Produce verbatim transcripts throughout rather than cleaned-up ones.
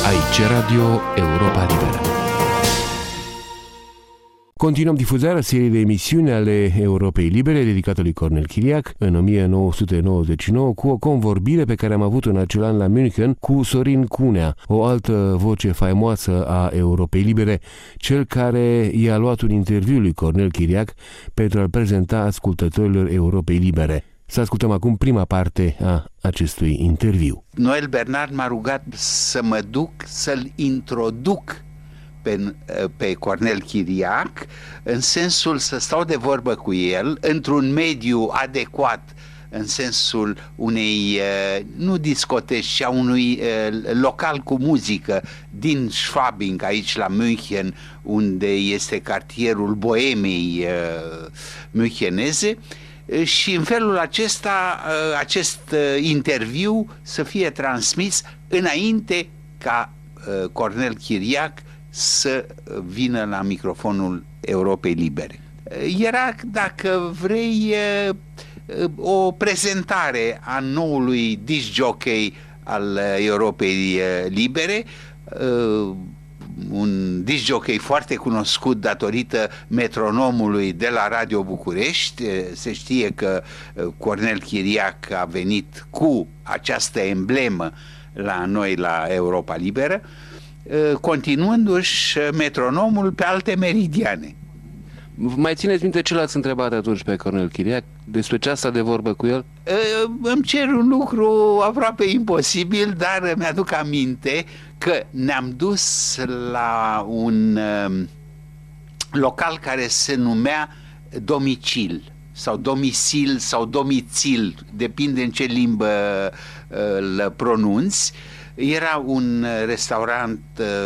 Aici Radio Europa Liberă. Continuăm difuzarea seriei de emisiuni ale Europei Libere dedicată lui Cornel Chiriac în o mie nouă sute nouăzeci și nouă cu o convorbire pe care am avut în acel an la München cu Sorin Cunea, o altă voce faimoasă a Europei Libere, cel care i-a luat un interviu lui Cornel Chiriac pentru a-l prezenta ascultătorilor Europei Libere. Să ascultăm acum prima parte a acestui interviu. Noel Bernard m-a rugat să mă duc să-l introduc pe, pe Cornel Chiriac, în sensul să stau de vorbă cu el într-un mediu adecvat, în sensul unei, nu discoteci, ci a unui local cu muzică din Schwabing, aici la München, unde este cartierul boemei müncheneze. Și în felul acesta, acest interviu să fie transmis înainte ca Cornel Chiriac să vină la microfonul Europei Libere. Era, dacă vrei, o prezentare a noului disc jockey al Europei Libere, un disc jockey foarte cunoscut datorită metronomului de la Radio București. Se știe că Cornel Chiriac a venit cu această emblemă la noi la Europa Liberă, continuându-și metronomul pe alte meridiane. Mai țineți minte ce l-ați întrebat atunci pe Cornel Chiriac? Despre ce a stat de vorbă cu el? Îmi cer un lucru aproape imposibil, dar mi-aduc aminte că ne-am dus la un local care se numea Domicil sau Domicil sau Domicil, depinde în ce limbă îl pronunți. Era un restaurant,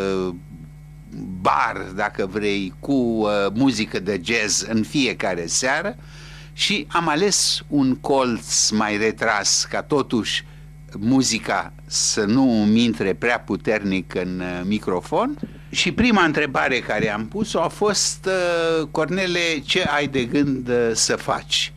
bar, dacă vrei, cu muzică de jazz în fiecare seară și am ales un colț mai retras ca totuși muzica să nu îmi intre prea puternic în microfon. Și prima întrebare care am pus-o a fost: Cornele, ce ai de gând să faci?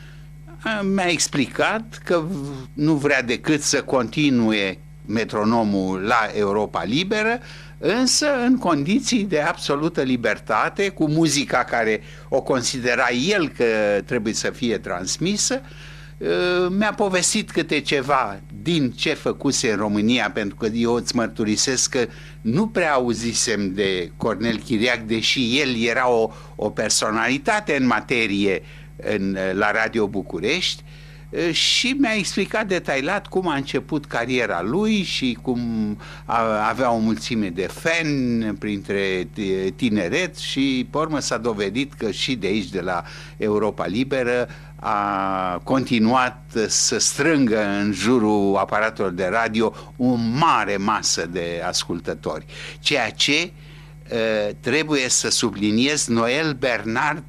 Mi-a explicat că nu vrea decât să continue metronomul la Europa Liberă, însă în condiții de absolută libertate, cu muzica care o considera el că trebuie să fie transmisă. Mi-a povestit câte ceva din ce făcuse în România, pentru că eu îți mărturisesc că nu prea auzisem de Cornel Chiriac, deși el era o, o personalitate în materie în, la Radio București. Și mi-a explicat detaliat cum a început cariera lui și cum avea o mulțime de fani printre tineret și pe urmă s-a dovedit că și de aici, de la Europa Liberă, a continuat să strângă în jurul aparatelor de radio o mare masă de ascultători. Ceea ce trebuie să subliniez, Noel Bernard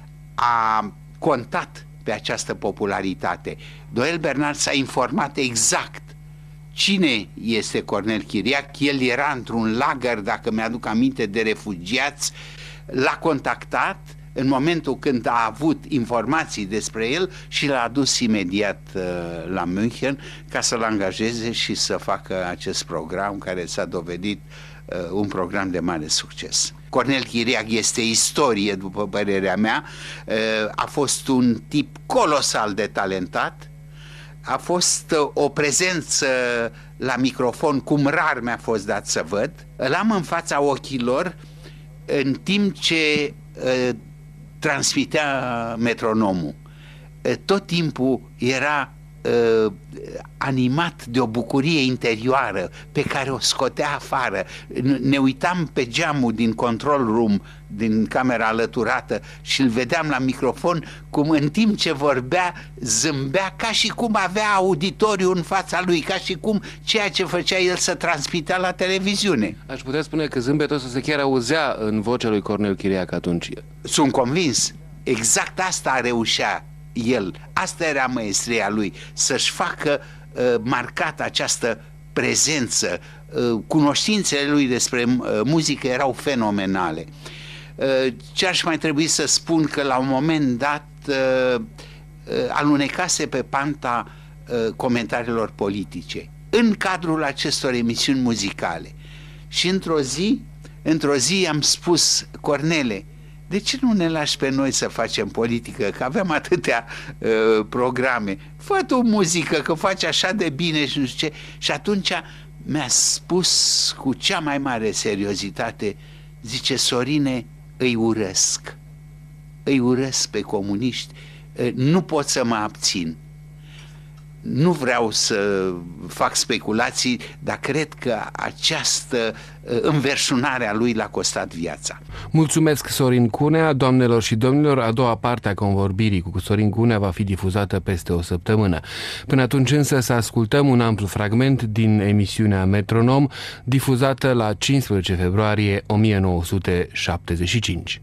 a contat pe această popularitate. Noel Bernard s-a informat exact cine este Cornel Chiriac. El era într-un lagăr, dacă mi-aduc aminte, de refugiați. L-a contactat în momentul când a avut informații despre el și l-a adus imediat uh, la München ca să-l angajeze și să facă acest program care s-a dovedit uh, un program de mare succes. Cornel Chiriac este istorie, după părerea mea. A fost un tip colosal de talentat, a fost o prezență la microfon cum rar mi-a fost dat să văd. Îl am în fața ochilor în timp ce transmitea metronomul. Tot timpul era Uh, animat de o bucurie interioară pe care o scotea afară. Ne uitam pe geamul din control room, din camera alăturată, și îl vedeam la microfon cum în timp ce vorbea zâmbea, ca și cum avea auditoriu în fața lui, ca și cum ceea ce făcea el să transmitea la televiziune. Aș putea spune că zâmbetul ăsta se chiar auzea în vocea lui Cornel Chiriac atunci. Sunt convins. Exact asta reușea el, asta era maestria lui, să-și facă uh, marcat această prezență. Uh, cunoștințele lui despre uh, muzică erau fenomenale. Uh, ce aș mai trebui să spun, că la un moment dat uh, uh, alunecase pe panta uh, comentariilor politice în cadrul acestor emisiuni muzicale. Și într-o zi, într-o zi am spus: Cornele, de ce nu ne lași pe noi să facem politică, că avem atâtea uh, programe? Fă tu muzică, că faci așa de bine și nu știu ce. Și atunci mi-a spus cu cea mai mare seriozitate, zice: Sorine, îi urăsc, îi urăsc pe comuniști, uh, nu pot să mă abțin. Nu vreau să fac speculații, dar cred că această înverșunare a lui l-a costat viața. Mulțumesc, Sorin Cunea. Doamnelor și domnilor, a doua parte a convorbirii cu Sorin Cunea va fi difuzată peste o săptămână. Până atunci însă să ascultăm un amplu fragment din emisiunea Metronom, difuzată la cincisprezece februarie o mie nouă sute șaptezeci și cinci.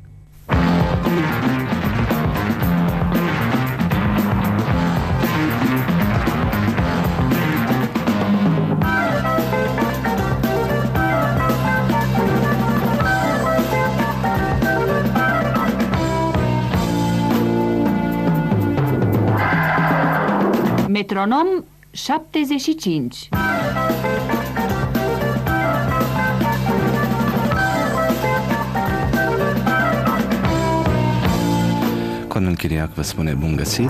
Metronom șaptezeci și cinci. Cornel Chiriac vă spune bun găsit.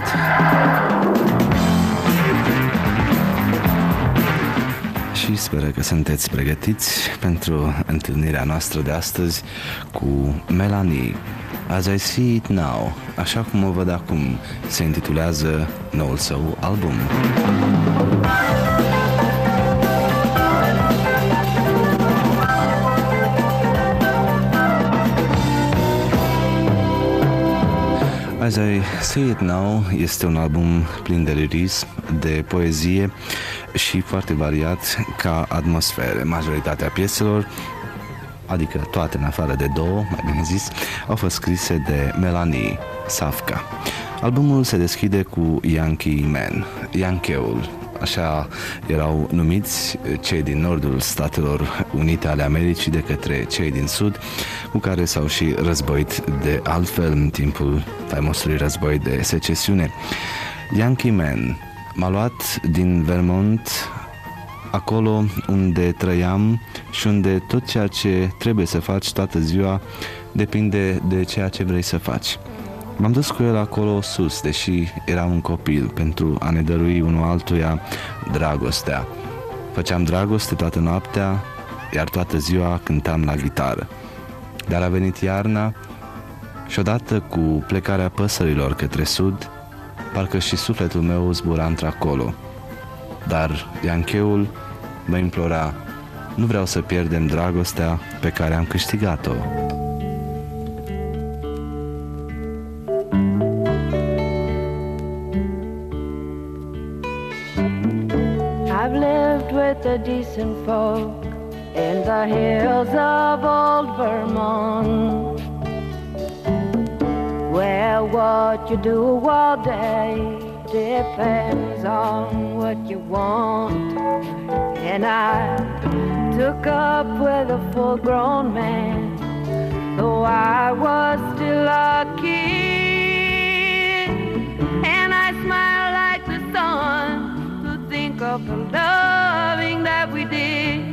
Și sper că sunteți pregătiți pentru întâlnirea noastră de astăzi cu Melanie. As I See It Now, așa cum o văd acum, se intitulează noul său album. As I See It Now este un album plin de lirism, de poezie și foarte variat ca atmosfere. Majoritatea pieselor, adică toate în afară de două, mai bine zis, au fost scrise de Melanie Safka. Albumul se deschide cu Yankee Man, Yankeeul, așa erau numiți cei din nordul Statelor Unite ale Americii de către cei din sud, cu care s-au și războit de altfel în timpul faimosului război de secesiune. Yankee Man m-a luat din Vermont, acolo unde trăiam și unde tot ceea ce trebuie să faci toată ziua depinde de ceea ce vrei să faci. M-am dus cu el acolo sus, deși eram un copil, pentru a ne dărui unul altuia dragostea. Făceam dragoste toată noaptea, iar toată ziua cântam la gitară. Dar a venit iarna și odată cu plecarea păsărilor către sud, parcă și sufletul meu zbura într-acolo. Dar Yankeeul mă implora: nu vreau să pierdem dragostea pe care am câștigat-o. I've lived with the decent folk in the hills of old Vermont, where what you do all day depends on what you want. And I took up with a full-grown man, though I was still a kid. And I smiled like the sun to think of the loving that we did.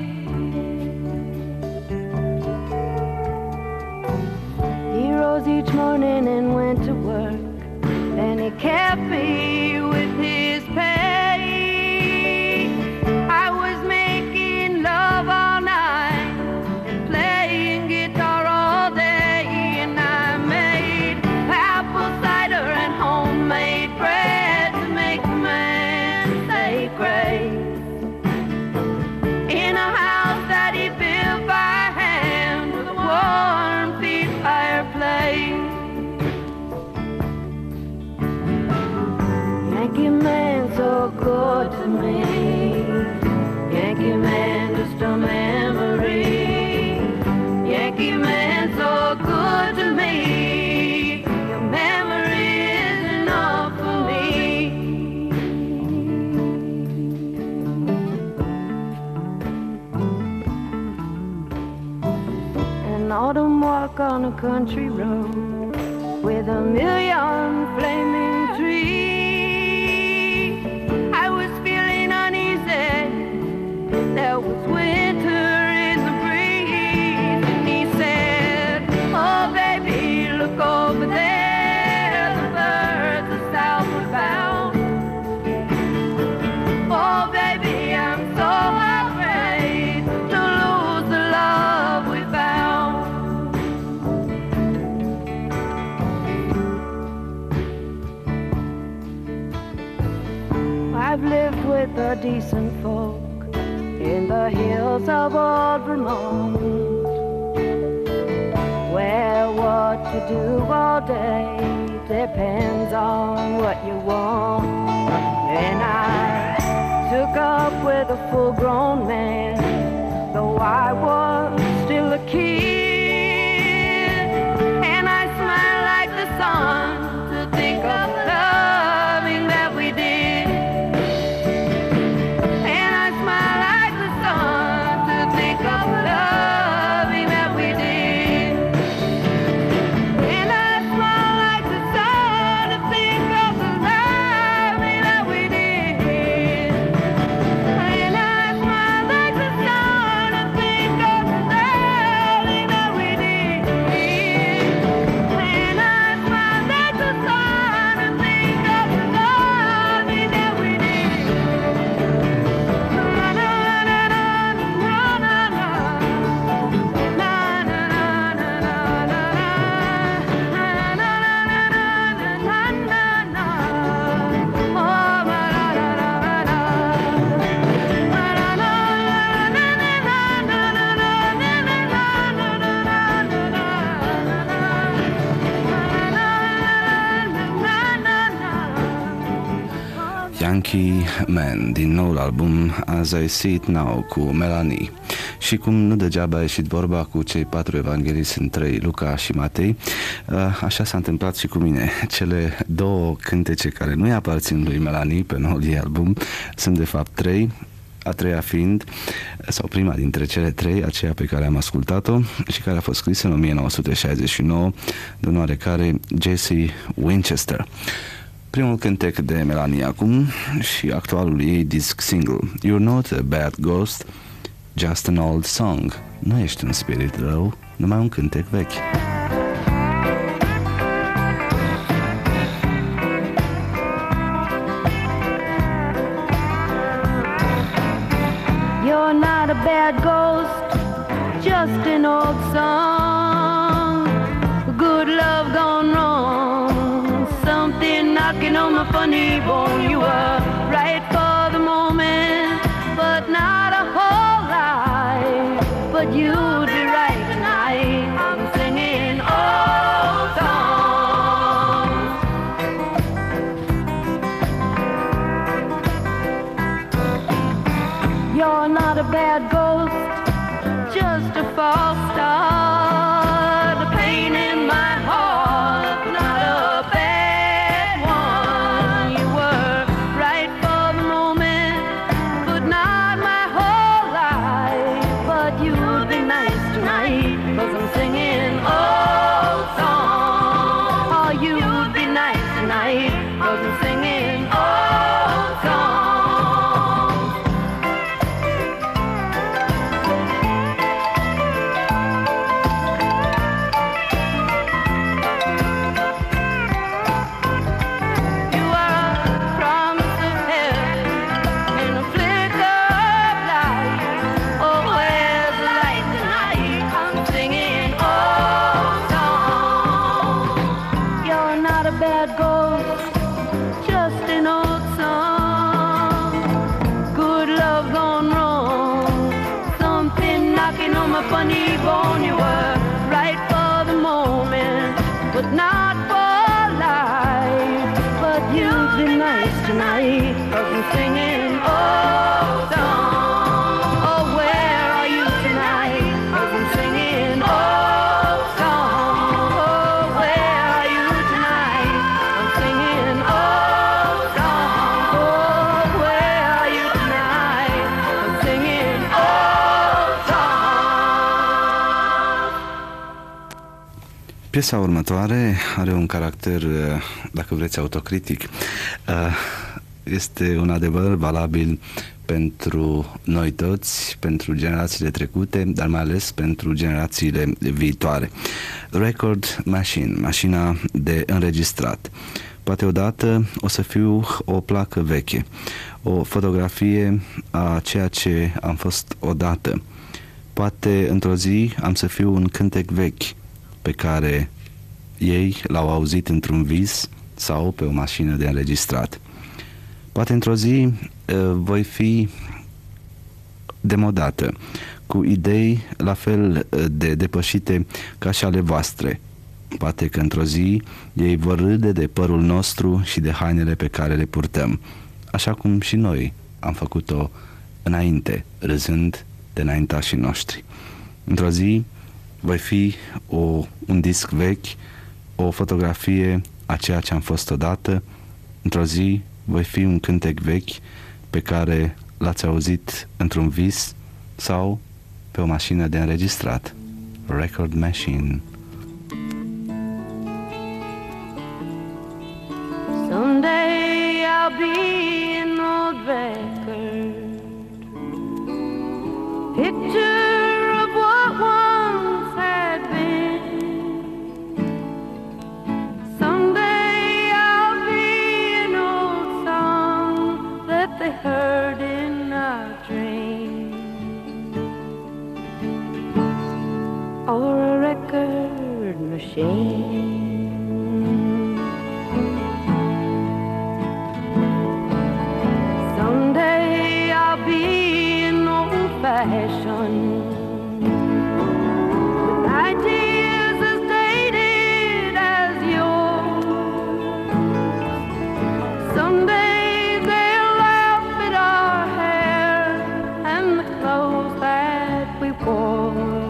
He rose each morning and went to work, and he kept me with his pay. I was making love all night and playing guitar all day, and I made apple cider and homemade bread to make the man say grace. In a house that he built by hand with a warm peat fireplace. Yankee man so good to me, Yankee man just a memory, Yankee man so good to me, your memory is enough for me. An autumn walk on a country road with a million flaming trees. There was winter in the breeze. the decent folk in the hills of old Vermont, where what you do all day depends on what you want. And I took up with a full-grown man, though I was still a kid, and I smiled like the sun to think of loving that we did. And I smiled like the sun to think of loving that we did. And I smiled like the sun to think of the loving that we did. And I smiled like the sun to think of the loving that we did. And I smiled like the sun to think of the loving that we did. Na na na na na na na na na na na na na Yankee Man, din noul album As I See It Now cu Melanie. Și cum nu degeaba a ieșit vorba cu cei patru evanghelisti în trei, Luca și Matei, așa s-a întâmplat și cu mine. Cele două cântece care nu-i aparțin lui Melanie pe noul ei album sunt de fapt trei, a treia fiind, sau prima dintre cele trei, aceea pe care am ascultat-o și care a fost scrisă în o mie nouă sute șaizeci și nouă de un oarecare Jesse Winchester. Primul cântec de Melanie acum și actualul ei disc single, You're Not a Bad Ghost, Just an Old Song. Nu ești un spirit rău, numai un cântec vechi. You're not a bad ghost, just an old song. Good love gone wrong, something knocking on my funny bone. You were right for the moment, but not a whole life. But you'd be right tonight. I'm singing old songs. You're not a bad ghost, just a false start. The pain in my heart, not a bad one. You were right for the moment, but not my whole life. But you'd be nice tonight, 'cause I'm singing old songs. Oh, you'd be nice tonight, 'cause I'm singing old songs. You are a promise of heaven and a flicker of light. Oh, where's the light tonight? I'm singing old songs. You're not a bad ghost, just an old song. Good love gone wrong, something knocking on my funny bone. You were right for the moment, but not for life. But you'd be nice tonight, 'cause I'm singing old songs. Oh, where are you tonight? 'Cause I'm singing old songs. Oh, where are you tonight? I'm singing old songs. Oh, where are you tonight? I'm singing old songs. Piesa următoare are un caracter, dacă vreți, autocritic. Este un adevăr valabil pentru noi toți, pentru generațiile trecute, dar mai ales pentru generațiile viitoare. Record machine, mașina de înregistrat. Poate odată o să fiu o placă veche, o fotografie a ceea ce am fost odată. Poate într-o zi am să fiu un cântec vechi pe care ei l-au auzit într-un vis sau pe o mașină de înregistrat. Poate într-o zi voi fi demodată, cu idei la fel de depășite ca și ale voastre. Poate că într-o zi ei vor râde de părul nostru și de hainele pe care le purtăm, așa cum și noi am făcut-o înainte, râzând de înaintașii noștri. Într-o zi voi fi o, un disc vechi, o fotografie a ceea ce am fost odată. Într-o zi voi fi un cântec vechi pe care l-ați auzit într-un vis sau pe o mașină de înregistrat. Record machine. Someday I'll be an old record, picture of what once had been. Someday I'll be an old song that they heard in a dream, or a record machine. Someday I'll be an old-fashioned with ideas as dated as yours. Someday they'll laugh at our hair and the clothes that we wore,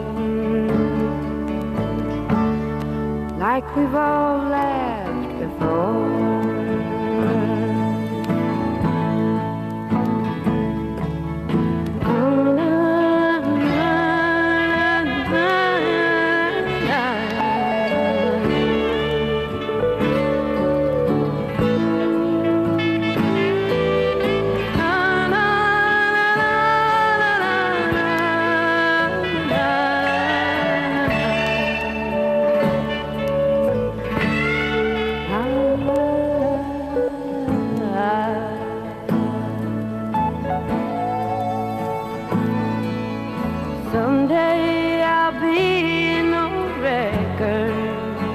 like we've all laughed before. Someday I'll be an old record,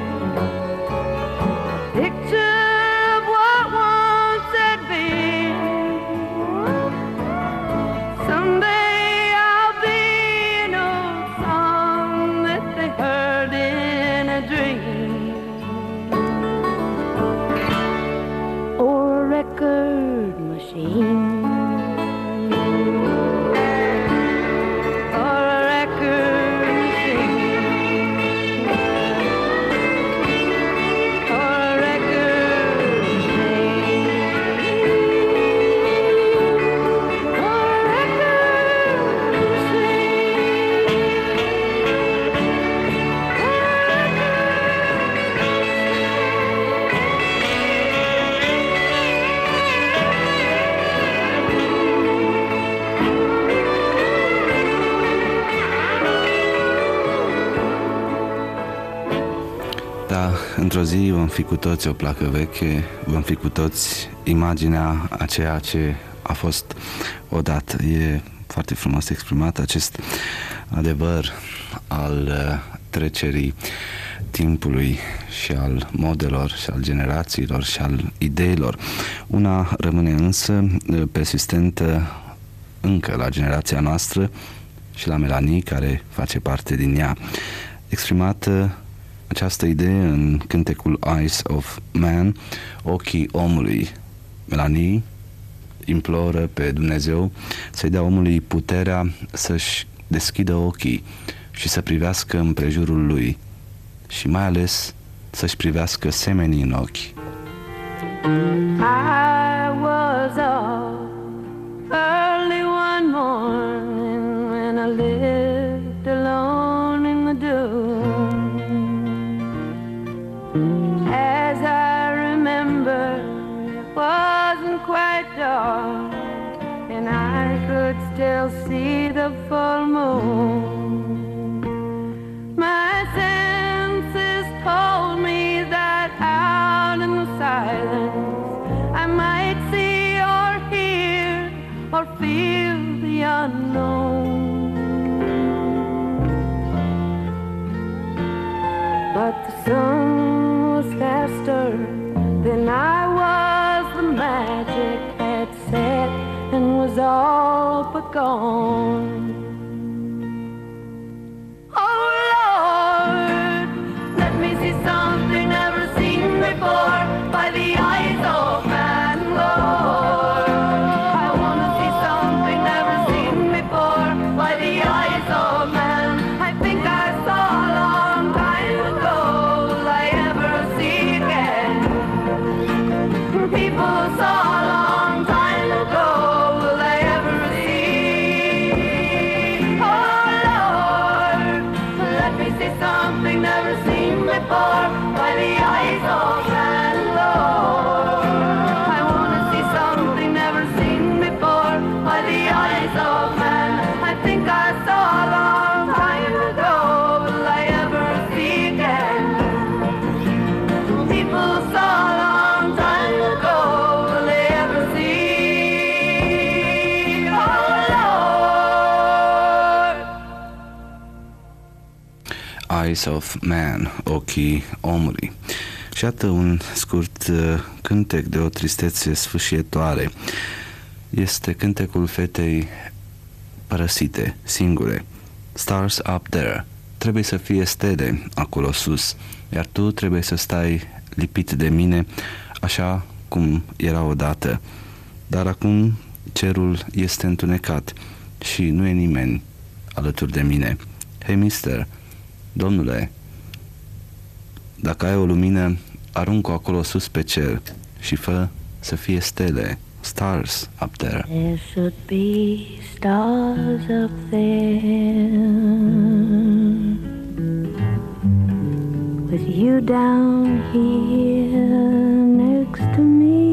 picture of what once had been. Someday I'll be an old song that they heard in a dream, or a record machine. Într-o zi vom fi cu toți o placă veche, vom fi cu toți imaginea a ceea ce a fost odată. E foarte frumos exprimat acest adevăr al trecerii timpului și al modelor și al generațiilor și al ideilor. Una rămâne însă persistentă încă la generația noastră și la Melanie, care face parte din ea. Exprimată această idee în cântecul Eyes of Man, ochii omului. Melanie imploră pe Dumnezeu să-i dea omului puterea să-și deschidă ochii și să privească împrejurul lui și mai ales să-și privească semenii în ochi. I was up early one morning when I lived alone in the dune. As I remember, it wasn't quite dark, and I could still see the full moon. My senses told me that out in the silence I might see or hear or feel the unknown. gone. Oh Lord, let me see something never seen before by the eyes of man, Lord. I want to see something never seen before by the eyes of man. I think I saw a long time ago, will I ever see again? People saw a long time ago, will I ever see? Oh Lord, let me see something never seen before by the eyes of man, Lord. I want to see something never seen before by the eyes of man. I think I saw a long time ago, will I ever see again? People saw a long time ago, will they ever see? Oh Lord. Eyes of Man, ochii omului. Și iată un scurt uh, cântec de o tristețe sfâșietoare. Este cântecul fetei părăsite, singure. Stars up there. Trebuie să fie stele acolo sus, iar tu trebuie să stai lipit de mine, așa cum era odată. Dar acum cerul este întunecat și nu e nimeni alături de mine. Hei, mister, domnule, dacă ai o lumină, aruncă acolo sus pe cer și fă să fie stele, stars up there. There should be stars up there with you down here next to me,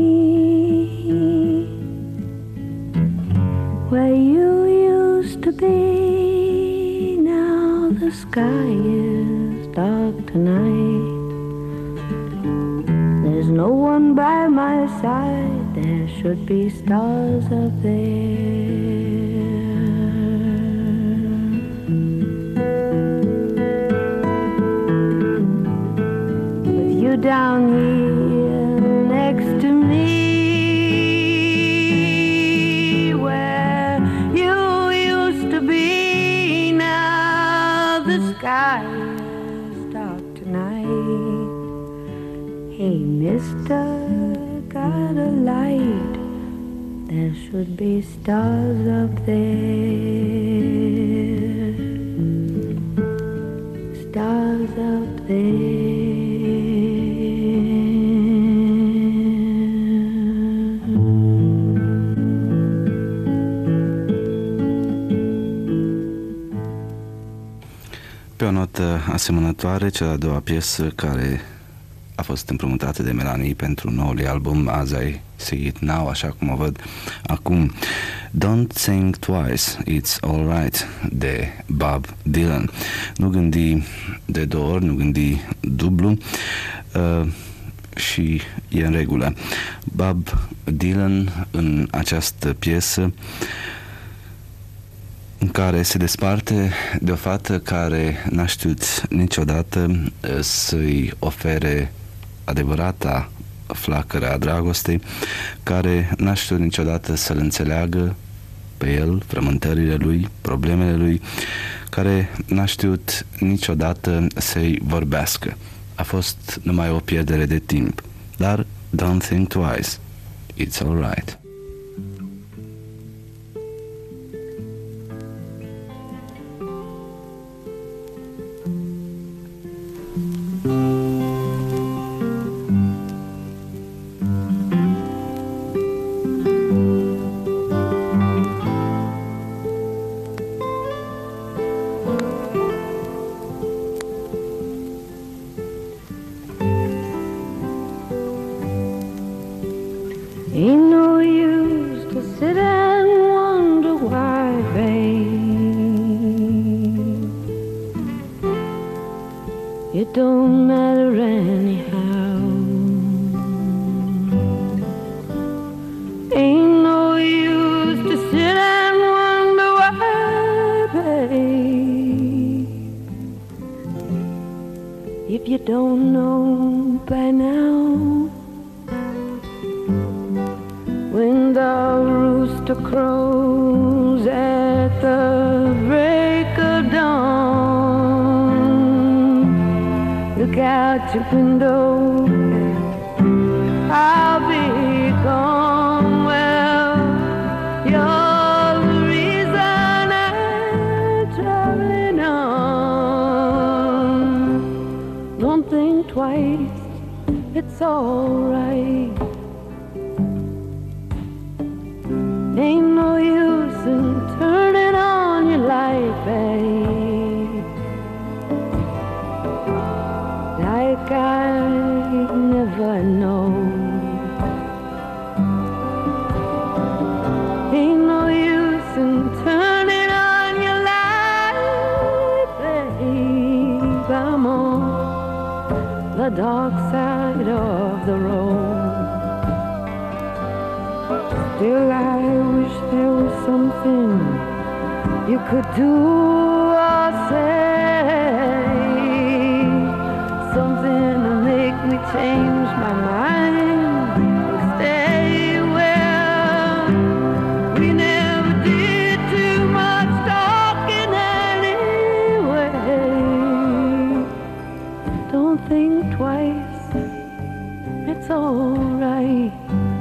where you used to be. Now the sky is dark tonight. There's no one by my side. There should be stars up there. With you down here next to me, where you used to be. Now the sky is dark tonight. Hey, mister, got a light? There should be stars up there. Stars up there. Pe o notă asemănătoare, cea de-a doua piesă care a fost împrumutată de Melanie pentru noul album As I See It Now, așa cum o văd acum. Don't Think Twice, It's Alright, de Bob Dylan. Nu gândi de două ori, nu gândi dublu uh, și e în regulă. Bob Dylan, în această piesă în care se desparte de o fată care n-a știut niciodată să-i ofere adevărata flacără a dragostei, care n-a știut niciodată să-l înțeleagă pe el, frământările lui, problemele lui, care n-a știut niciodată să-i vorbească. A fost numai o pierdere de timp. Dar don't think twice, it's alright. Ain't no use to sit and wonder why, babe. It don't matter anyhow. Ain't no use to sit and wonder why, babe. If you don't know by now. When the rooster crows look out your window, I'll be gone. Well, you're the reason I'm traveling on. Don't think twice, it's alright. Ain't no use in turning on your light, babe, like I never know. Ain't no use in turning on your light, babe, I'm on the dark side of the road. Still I wish there was something you could do or say, something to make me change my mind and stay. Well, we never did too much talking anyway. Don't think twice, it's alright.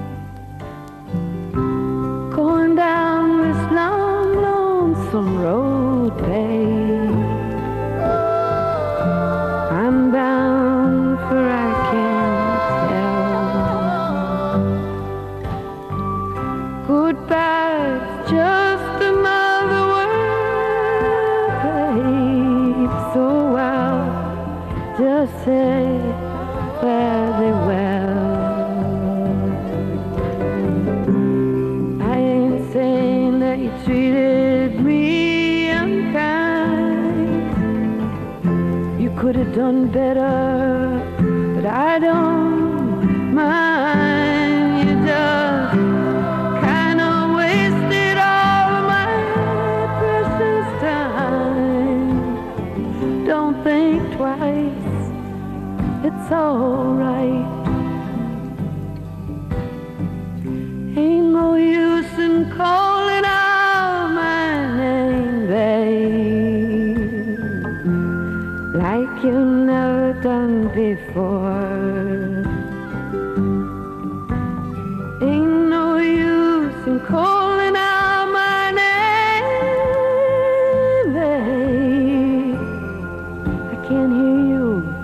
Going down this long, lonesome road, babe, I'm bound for I can't tell. Goodbye's just another word, babe, so I'll just say fare thee well. You treated me unkind. You could have done better, but I don't mind. You just kind of wasted all of my precious time. Don't think twice, it's alright. Ain't no use in calling out my name, babe, like you never done before. Ain't no use in calling out my name, babe, I can't hear you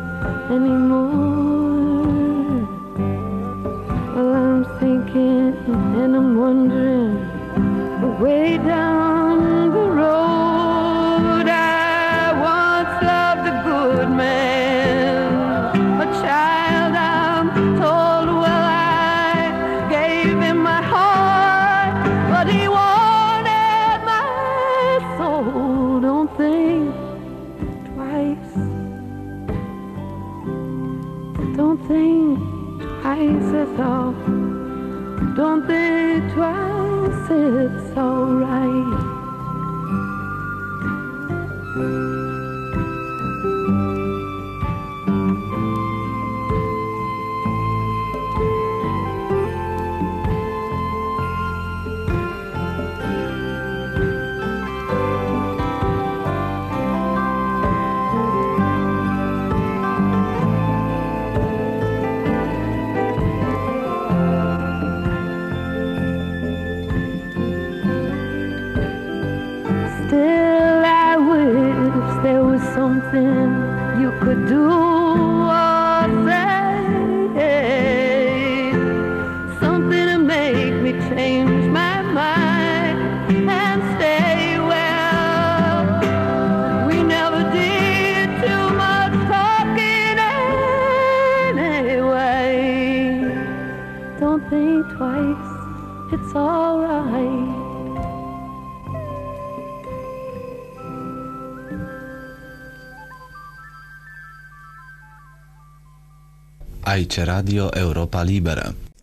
anymore. Well, I'm thinking and I'm wondering, way down the road, I once loved a good man, a child I'm told. Well, I gave him my heart, but he wanted my soul. Don't think twice, don't think twice, that's all. Don't think twice, it's alright. Something you could do or say, something to make me change my mind and stay. Well, we never did too much talking anyway. Don't think twice, it's alright. Aici Radio Europa Liberă.